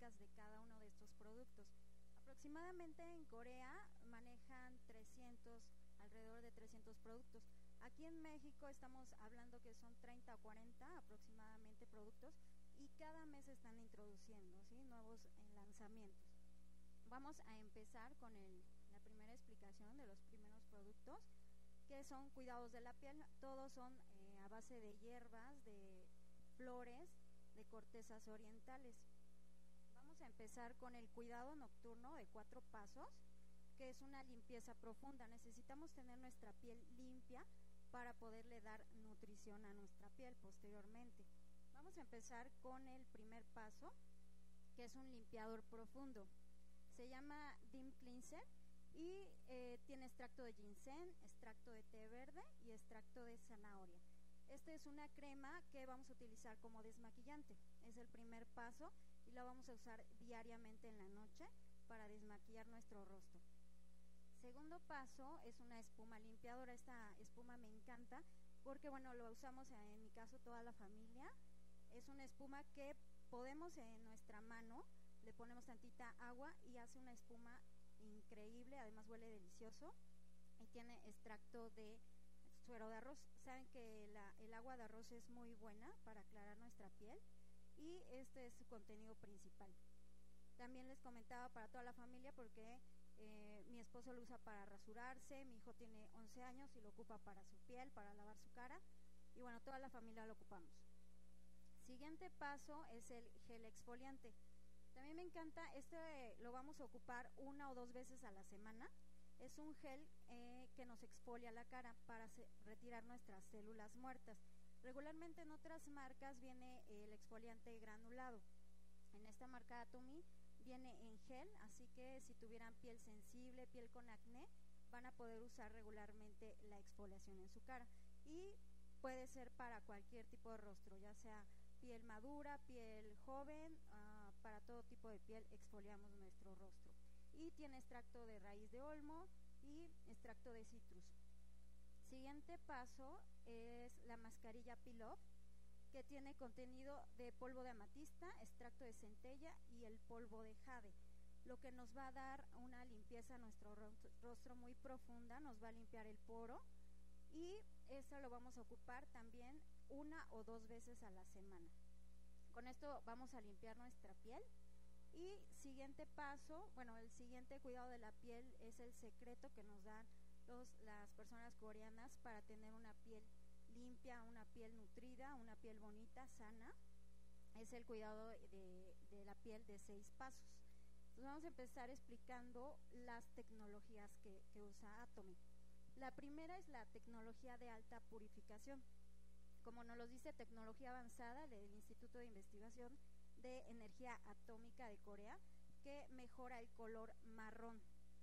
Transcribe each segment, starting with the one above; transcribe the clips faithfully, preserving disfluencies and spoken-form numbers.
calorías de cada uno de estos productos. Aproximadamente en Corea manejan trescientos, alrededor de trescientos productos. Aquí en México estamos hablando que son treinta o cuarenta aproximadamente productos y cada mes están introduciendo, ¿sí?, nuevos eh, lanzamientos. Vamos a empezar con el, la primera explicación de los primeros productos, que son cuidados de la piel. Todos son eh, a base de hierbas, de flores, de cortezas orientales. Vamos a empezar con el cuidado nocturno de cuatro pasos, que es una limpieza profunda. Necesitamos tener nuestra piel limpia para poderle dar nutrición a nuestra piel posteriormente. Vamos a empezar con el primer paso, que es un limpiador profundo. Se llama Deep Cleanser y eh, tiene extracto de ginseng, extracto de té verde y extracto de zanahoria. Esta es una crema que vamos a utilizar como desmaquillante. Es el primer paso y la vamos a usar diariamente en la noche para desmaquillar nuestro rostro. Segundo paso es una espuma limpiadora. Esta espuma me encanta porque, bueno, lo usamos en mi caso toda la familia. Es una espuma que podemos en nuestra mano, le ponemos tantita agua y hace una espuma increíble, además huele delicioso y tiene extracto de suero de arroz. Saben que la, el agua de arroz es muy buena para aclarar nuestra piel y este es su contenido principal. También les comentaba para toda la familia porque eh, mi esposo lo usa para rasurarse, mi hijo tiene once años y lo ocupa para su piel, para lavar su cara y bueno, toda la familia lo ocupamos. Siguiente paso es el gel exfoliante. También me encanta, este lo vamos a ocupar una o dos veces a la semana. Es un gel eh, que nos exfolia la cara para se, retirar nuestras células muertas. Regularmente en otras marcas viene el exfoliante granulado. En esta marca Atomy viene en gel, así que si tuvieran piel sensible, piel con acné, van a poder usar regularmente la exfoliación en su cara. Y puede ser para cualquier tipo de rostro, ya sea piel madura, piel joven, uh, para todo tipo de piel exfoliamos nuestro rostro. Y tiene extracto de raíz de olmo y extracto de citrus. Siguiente paso es la mascarilla Peel Off, que tiene contenido de polvo de amatista, extracto de centella y el polvo de jade, lo que nos va a dar una limpieza a nuestro rostro muy profunda, nos va a limpiar el poro y eso lo vamos a ocupar también una o dos veces a la semana. Con esto vamos a limpiar nuestra piel. Y siguiente paso, bueno, el siguiente cuidado de la piel es el secreto que nos dan los, las personas coreanas para tener una piel limpia, una piel nutrida, una piel bonita, sana. Es el cuidado de, de la piel de seis pasos. Entonces vamos a empezar explicando las tecnologías que, que usa Atomy. La primera es la tecnología de alta purificación. Como nos lo dice, tecnología avanzada del Instituto de Investigación de Energía Atómica de Corea, que mejora el color marrón,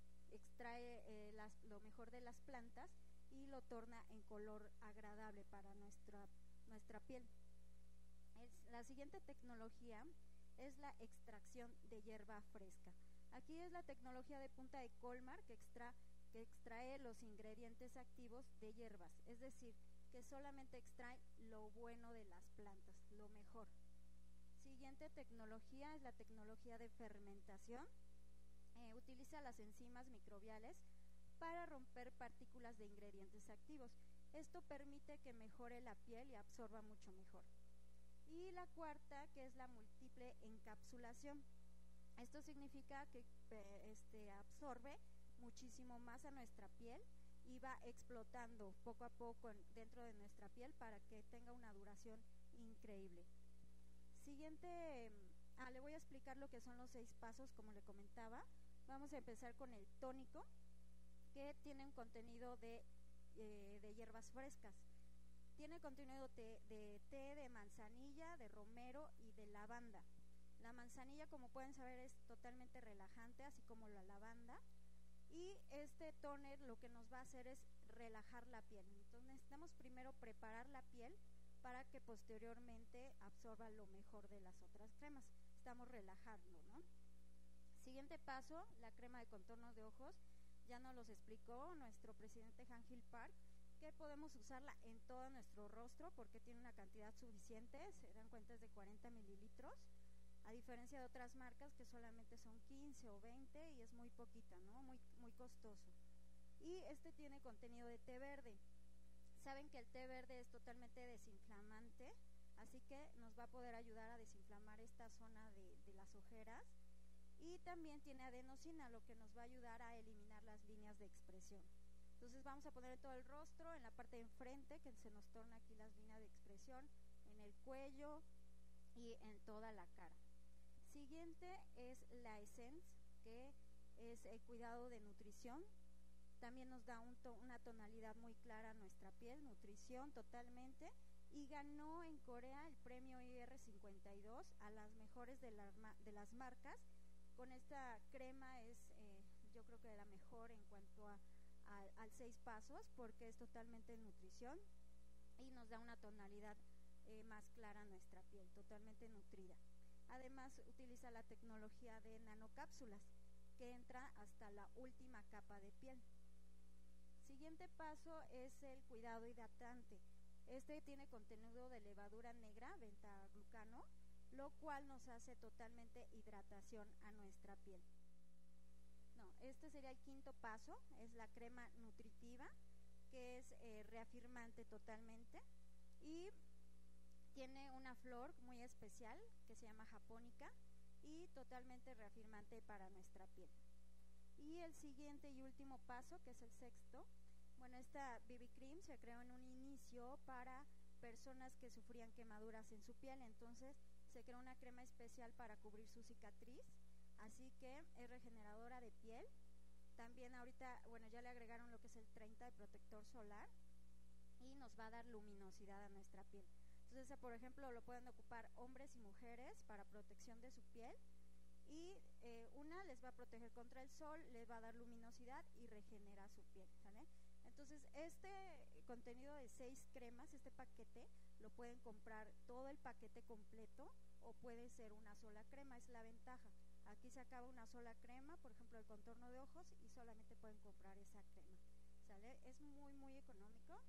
extrae eh, las, lo mejor de las plantas y lo torna en color agradable para nuestra, nuestra piel. Es, la siguiente tecnología es la extracción de hierba fresca. Aquí es la tecnología de punta de Colmar que, extra, que extrae los ingredientes activos de hierbas, es decir, que solamente extrae lo bueno de las plantas, lo mejor. Siguiente tecnología es la tecnología de fermentación. Eh, utiliza las enzimas microbiales para romper partículas de ingredientes activos. Esto permite que mejore la piel y absorba mucho mejor. Y la cuarta, que es la múltiple encapsulación. Esto significa que eh, este, absorbe muchísimo más a nuestra piel y va explotando poco a poco en, dentro de nuestra piel para que tenga una duración increíble. Siguiente, ah, le voy a explicar lo que son los seis pasos, como le comentaba. Vamos a empezar con el tónico, que tiene un contenido de, eh, de hierbas frescas. Tiene contenido de, de té de manzanilla, de romero y de lavanda. La manzanilla, como pueden saber, es totalmente relajante, así como la lavanda. Y este tóner lo que nos va a hacer es relajar la piel. Entonces necesitamos primero preparar la piel para que posteriormente absorba lo mejor de las otras cremas. Estamos relajando, ¿no? Siguiente paso, la crema de contornos de ojos. Ya nos los explicó nuestro presidente Han Gil Park, que podemos usarla en todo nuestro rostro porque tiene una cantidad suficiente, se dan cuenta, es de cuarenta mililitros. a diferencia de otras marcas que solamente son quince o veinte y es muy poquita, ¿no? Muy, muy costoso. Y este tiene contenido de té verde. Saben que el té verde es totalmente desinflamante, así que nos va a poder ayudar a desinflamar esta zona de, de las ojeras. Y también tiene adenosina, lo que nos va a ayudar a eliminar las líneas de expresión. Entonces vamos a poner todo el rostro, en la parte de enfrente, que se nos torna aquí las líneas de expresión, en el cuello y en toda la cara. Siguiente es la Essence, que es el cuidado de nutrición. También nos da un to una tonalidad muy clara a nuestra piel, nutrición totalmente, y ganó en Corea el premio I R cincuenta y dos a las mejores de, la, de las marcas. Con esta crema es eh, yo creo que la mejor en cuanto a, a, al seis pasos, porque es totalmente nutrición y nos da una tonalidad eh, más clara a nuestra piel, totalmente nutrida. Además utiliza la tecnología de nanocápsulas que entra hasta la última capa de piel. Siguiente paso es el cuidado hidratante. Este tiene contenido de levadura negra, beta-glucano, lo cual nos hace totalmente hidratación a nuestra piel. No, este sería el quinto paso, es la crema nutritiva, que es eh, reafirmante totalmente y tiene una flor muy especial que se llama japónica y totalmente reafirmante para nuestra piel. Y el siguiente y último paso, que es el sexto, bueno, esta B B Cream se creó en un inicio para personas que sufrían quemaduras en su piel, entonces se creó una crema especial para cubrir su cicatriz, así que es regeneradora de piel. También ahorita, bueno, ya le agregaron lo que es el treinta de protector solar y nos va a dar luminosidad a nuestra piel. Entonces, por ejemplo, lo pueden ocupar hombres y mujeres para protección de su piel y eh, una les va a proteger contra el sol, les va a dar luminosidad y regenera su piel, ¿sale? Entonces, este contenido de seis cremas, este paquete, lo pueden comprar todo el paquete completo o puede ser una sola crema, es la ventaja. Aquí se acaba una sola crema, por ejemplo, el contorno de ojos y solamente pueden comprar esa crema, ¿sale? Es muy, muy económico.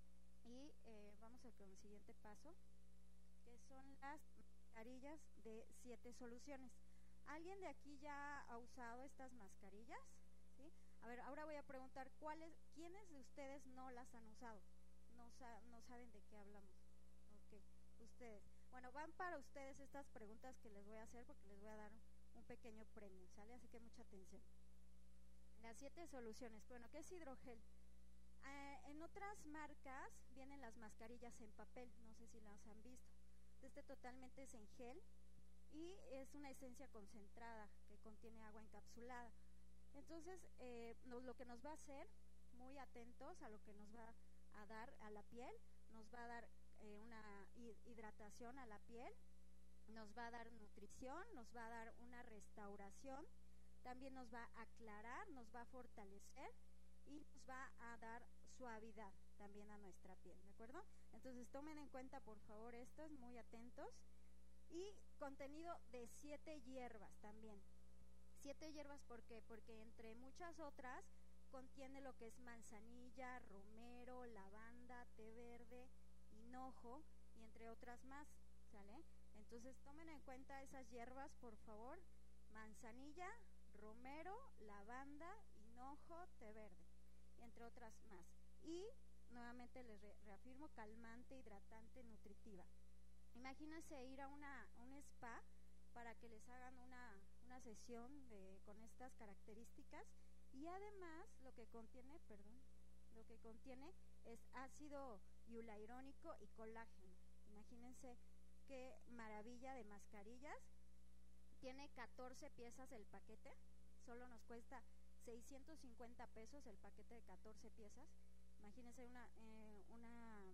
Y eh, vamos al con el siguiente paso, que son las mascarillas de siete soluciones. ¿Alguien de aquí ya ha usado estas mascarillas? ¿Sí? A ver, ahora voy a preguntar, ¿cuáles, quiénes de ustedes no las han usado? No, sa no saben de qué hablamos. Ok, ustedes. Bueno, van para ustedes estas preguntas que les voy a hacer porque les voy a dar un pequeño premio, ¿sale? Así que mucha atención. Las siete soluciones. Bueno, ¿qué es hidrogel? Eh, en otras marcas vienen las mascarillas en papel, no sé si las han visto. Este totalmente es en gel y es una esencia concentrada que contiene agua encapsulada. Entonces, eh, nos, lo que nos va a hacer, muy atentos a lo que nos va a dar a la piel, nos va a dar eh, una hidratación a la piel, nos va a dar nutrición, nos va a dar una restauración, también nos va a aclarar, nos va a fortalecer y nos va a dar suavidad también a nuestra piel, ¿de acuerdo? Entonces tomen en cuenta por favor estos, muy atentos. Y contenido de siete hierbas también. Siete hierbas, ¿por qué? Porque entre muchas otras contiene lo que es manzanilla, romero, lavanda, té verde, hinojo y entre otras más, ¿sale? Entonces tomen en cuenta esas hierbas por favor: manzanilla, romero, lavanda, hinojo, té verde, entre otras más. Y nuevamente les re reafirmo, calmante, hidratante, nutritiva. Imagínense ir a una un spa para que les hagan una, una sesión de, con estas características, y además lo que contiene, perdón, lo que contiene es ácido hialurónico y colágeno. Imagínense qué maravilla de mascarillas. Tiene catorce piezas el paquete, solo nos cuesta seiscientos cincuenta pesos el paquete de catorce piezas. Imagínense una, eh, una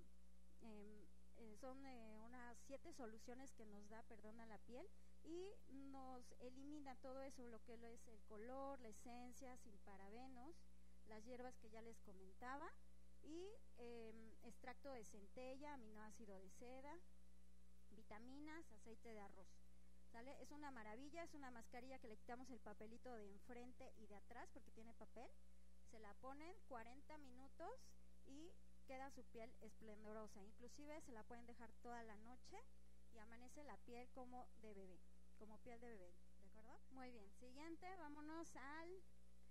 eh, eh, son eh, unas siete soluciones que nos da, perdón, a la piel y nos elimina todo eso, lo que es el color, la esencia, sin parabenos, las hierbas que ya les comentaba y eh, extracto de centella, aminoácido de seda, vitaminas, aceite de arroz. ¿Sale? Es una maravilla, es una mascarilla que le quitamos el papelito de enfrente y de atrás porque tiene papel, se la ponen cuarenta minutos y queda su piel esplendorosa, inclusive se la pueden dejar toda la noche y amanece la piel como de bebé, como piel de bebé, ¿de acuerdo? Muy bien, siguiente, vámonos al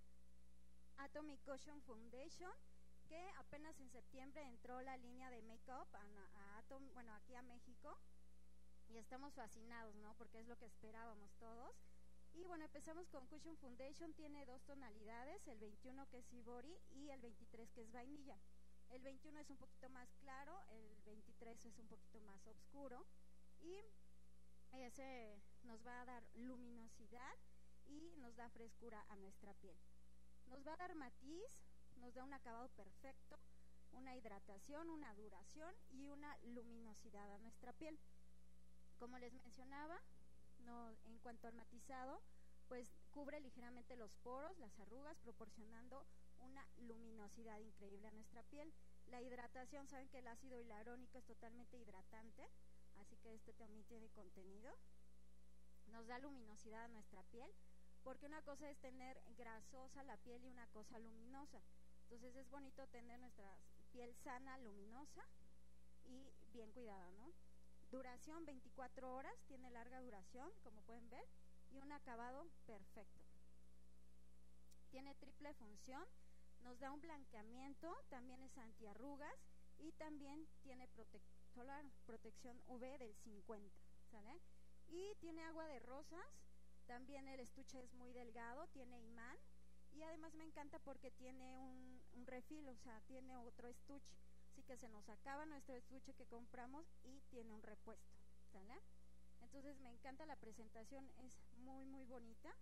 Atomic Cushion Foundation, que apenas en septiembre entró la línea de make-up a, a Atom, bueno, aquí a México, y estamos fascinados, ¿no? Porque es lo que esperábamos todos. Y bueno, empezamos con Cushion Foundation, tiene dos tonalidades, el veintiuno que es Ivory y el veintitrés que es vainilla. El veintiuno es un poquito más claro, el veintitrés es un poquito más oscuro, y ese nos va a dar luminosidad y nos da frescura a nuestra piel. Nos va a dar matiz, nos da un acabado perfecto, una hidratación, una duración y una luminosidad a nuestra piel. Como les mencionaba, no, en cuanto al matizado, pues cubre ligeramente los poros, las arrugas, proporcionando una luminosidad increíble a nuestra piel. La hidratación, saben que el ácido hialurónico es totalmente hidratante, así que este también tiene contenido. Nos da luminosidad a nuestra piel, porque una cosa es tener grasosa la piel y una cosa luminosa. Entonces es bonito tener nuestra piel sana, luminosa y bien cuidada, ¿no? Duración veinticuatro horas, tiene larga duración, como pueden ver, y un acabado perfecto. Tiene triple función, nos da un blanqueamiento, también es antiarrugas y también tiene protec solar, protección U V del cincuenta, ¿sale? Y tiene agua de rosas, también el estuche es muy delgado, tiene imán y además me encanta porque tiene un, un refil, o sea, tiene otro estuche. Así que se nos acaba nuestro estuche que compramos y tiene un repuesto, ¿sale? Entonces me encanta la presentación, es muy muy bonita.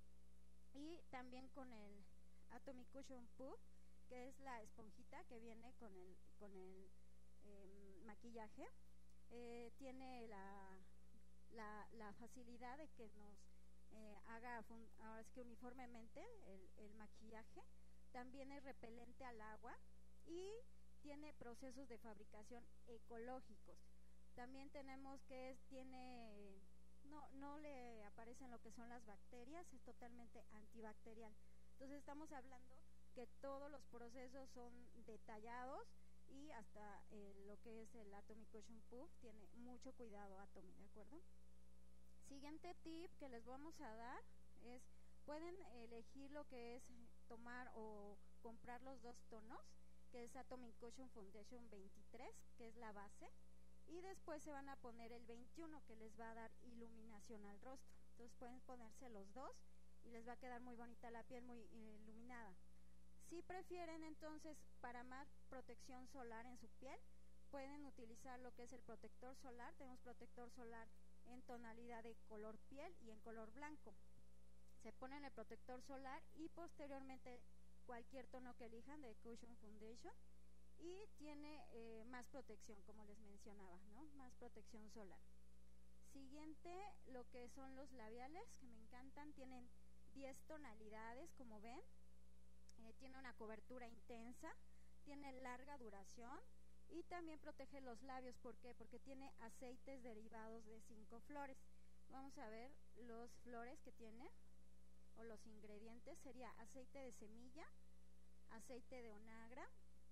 Y también con el Atomic Cushion Puff, que es la esponjita que viene con el, con el eh, maquillaje, eh, tiene la, la, la facilidad de que nos eh, haga ahora es que uniformemente el, el maquillaje. También es repelente al agua y tiene procesos de fabricación ecológicos. También tenemos que es, tiene, no, no le aparecen lo que son las bacterias, es totalmente antibacterial. Entonces estamos hablando que todos los procesos son detallados y hasta eh, lo que es el Atomic Cushion Puff tiene mucho cuidado Atomy, ¿de acuerdo? Siguiente tip que les vamos a dar es, pueden elegir lo que es tomar o comprar los dos tonos, que es Atomic Cushion Foundation veintitrés, que es la base, y después se van a poner el veintiuno, que les va a dar iluminación al rostro. Entonces pueden ponerse los dos y les va a quedar muy bonita la piel, muy iluminada. Si prefieren entonces para más protección solar en su piel, pueden utilizar lo que es el protector solar. Tenemos protector solar en tonalidad de color piel y en color blanco. Se ponen el protector solar y posteriormente cualquier tono que elijan de Cushion Foundation y tiene eh, más protección, como les mencionaba, ¿no? Más protección solar. Siguiente, lo que son los labiales, que me encantan, tienen diez tonalidades, como ven, eh, tiene una cobertura intensa, tiene larga duración y también protege los labios. ¿Por qué? Porque tiene aceites derivados de cinco flores. Vamos a ver los flores que tiene, o los ingredientes. Sería aceite de semilla, aceite de onagra,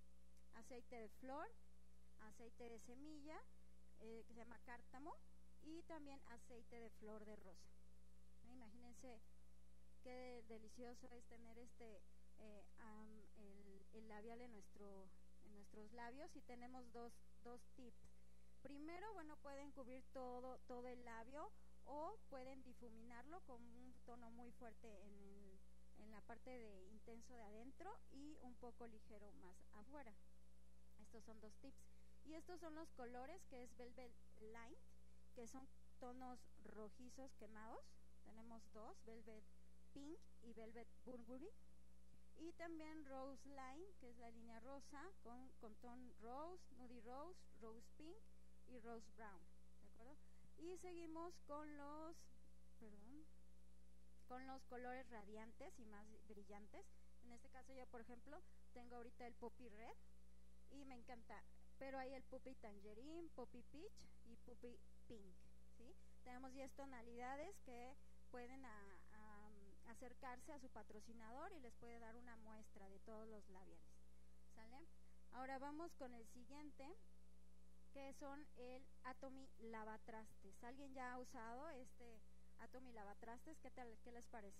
aceite de flor, aceite de semilla, eh, que se llama cártamo, y también aceite de flor de rosa. ¿Eh? Imagínense qué delicioso es tener este eh, um, el, el labial en, nuestro, en nuestros labios. Y tenemos dos, dos tips. Primero, bueno, pueden cubrir todo, todo el labio o pueden difuminarlo con un tono muy fuerte en, el, en la parte de intenso de adentro y un poco ligero más afuera. Estos son dos tips. Y estos son los colores, que es Velvet Light, que son tonos rojizos quemados. Tenemos dos, Velvet Pink y Velvet Burgundy. Y también Rose Line, que es la línea rosa, con, con ton Rose, Nudie Rose, Rose Pink y Rose Brown, ¿de acuerdo? Y seguimos con los, perdón, con los colores radiantes y más brillantes. En este caso yo, por ejemplo, tengo ahorita el Poppy Red y me encanta, pero hay el Poppy Tangerine, Poppy Peach y Poppy Pink, ¿sí? Tenemos diez tonalidades que pueden a, a, acercarse a su patrocinador y les puede dar una muestra de todos los labiales, ¿sale? Ahora vamos con el siguiente, que son el Atomy Lavatrastes. ¿Alguien ya ha usado este Atomy Lavatrastes. ¿Qué tal? ¿Qué les parece?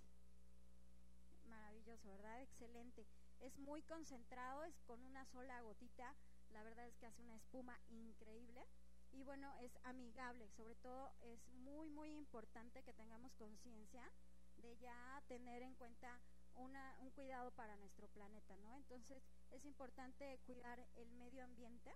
Maravilloso, ¿verdad? Excelente. Es muy concentrado, es con una sola gotita. La verdad es que hace una espuma increíble. Y bueno, es amigable. Sobre todo es muy, muy importante que tengamos conciencia de ya tener en cuenta una, un cuidado para nuestro planeta, ¿no? Entonces es importante cuidar el medio ambiente.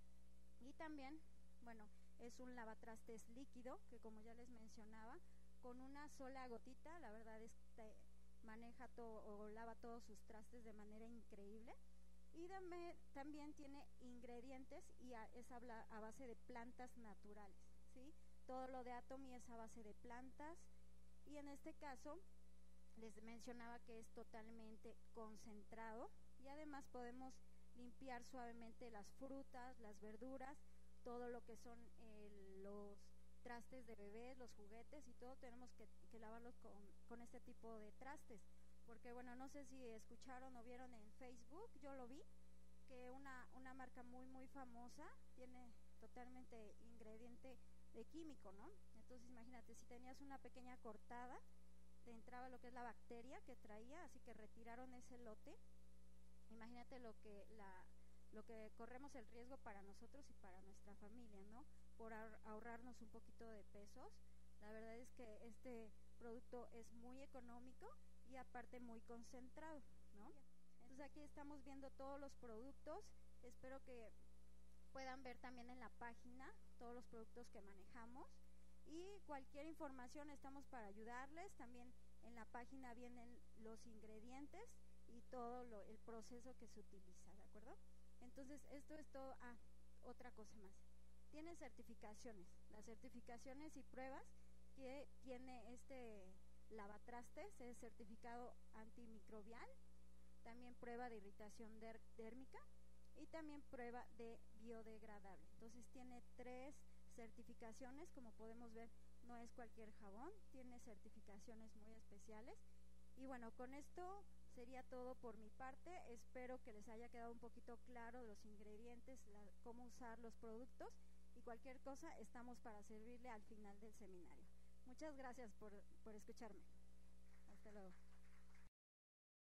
Y también, bueno, es un lavatrastes líquido que, como ya les mencionaba, con una sola gotita, la verdad es que maneja todo o lava todos sus trastes de manera increíble. Y dame, también tiene ingredientes y a, es a, a base de plantas naturales, ¿sí? Todo lo de Atomy es a base de plantas. Y en este caso les mencionaba que es totalmente concentrado y además podemos limpiar suavemente las frutas, las verduras, todo lo que son eh, los trastes de bebés, los juguetes y todo, tenemos que, que lavarlos con, con este tipo de trastes, porque bueno, no sé si escucharon o vieron en Facebook, yo lo vi, que una, una marca muy muy famosa tiene totalmente ingrediente de químico, ¿no? Entonces imagínate, si tenías una pequeña cortada, te entraba lo que es la bacteria que traía, así que retiraron ese lote. Imagínate lo que la lo que corremos el riesgo para nosotros y para nuestra familia, ¿no? Por ahorrarnos un poquito de pesos. La verdad es que este producto es muy económico y aparte muy concentrado, ¿no? Entonces aquí estamos viendo todos los productos. Espero que puedan ver también en la página todos los productos que manejamos y cualquier información estamos para ayudarles. También en la página vienen los ingredientes y todo lo, el proceso que se utiliza, ¿de acuerdo? Entonces esto es todo. Ah, otra cosa más, tiene certificaciones, las certificaciones y pruebas que tiene este lavatrastes es certificado antimicrobial, también prueba de irritación der, dérmica y también prueba de biodegradable. Entonces tiene tres certificaciones, como podemos ver, no es cualquier jabón, tiene certificaciones muy especiales. Y bueno, con esto sería todo por mi parte. Espero que les haya quedado un poquito claro los ingredientes, la, cómo usar los productos y cualquier cosa estamos para servirle al final del seminario. Muchas gracias por, por escucharme. Hasta luego.